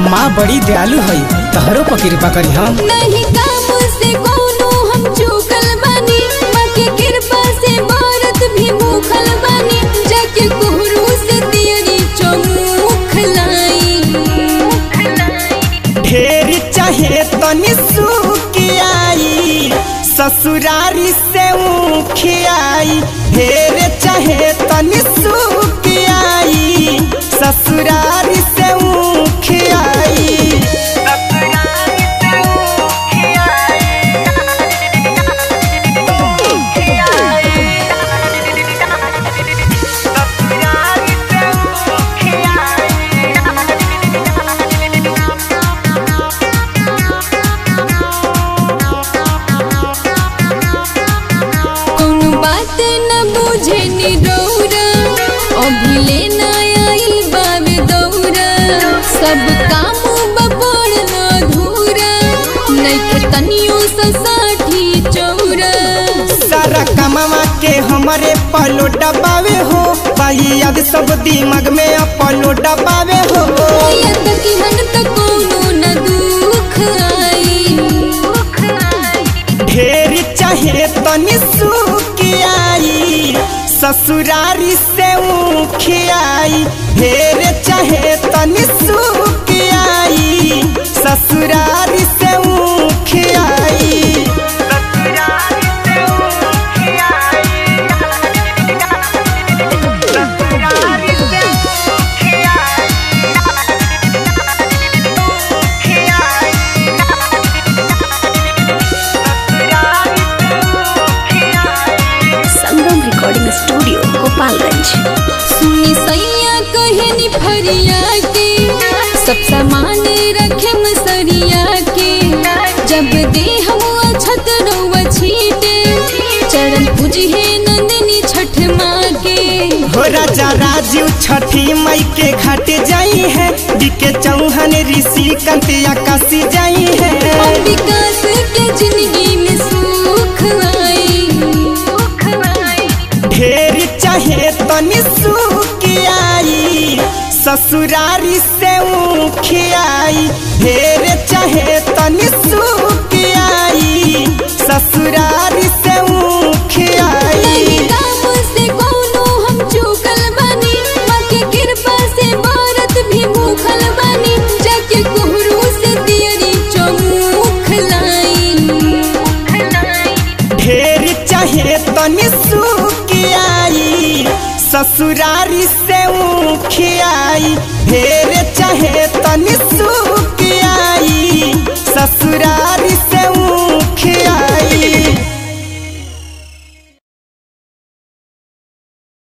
माँ बड़ी दयालु है, तहरो पर कृपा करी हम। नहीं काम से कोनो हम चूकल बानी, माँ के कृपा से भारत भी भूखल बानी। जाके कोहरू से तेरी चौमुख लाई। ढेर चाहे तनी सुखियाई, ससुरारी से ऊखियाई। ढेर चाहे तनी सुखियाई, ससुरारी से ऊखियाई। सब काम बबड़ न धूरा, नइखे तनियो साठी चौरा। सारा कमावा के हमारे पलो डबावे हो, भाई याद सब दिमाग में अपलो डबावे हो। कोनो न दुख आई। ढेर चाहे तनी सुखियाई, ससुरारी से ऊखियाई। ढेर चाहे तनी सुखियाई, ससुरारी से ऊखियाई। Sangam recording studio Gopalganj. सुनी सैया कहनी फरिया के, सब सामान रखे मसरिया के। जब दे हम छत रउआ छीटे, चरण पूजिहे नंदिनी छठ माँ के। हो राजा राजीव छठी मई के घाट जाई है, डीके चौहान ऋषि कंत आकाशी जाई है। विकास के जिंदगी में सुख आई। ढेर चाहे तनी सुखियाई, ससुरारी से ऊखियाई। ढेर चाहे तनी सुखियाई, ससुरारी से ऊखियाई। काम से कोनो हम चूकल बानी, माँ के कृपा से भारत भी भूखल बानी। जाके कोहरू से तेरी चौमुख लाई। ढेर चाहे तनी सुखियाई, ससुरारी से ऊखियाई। ढेर चाहे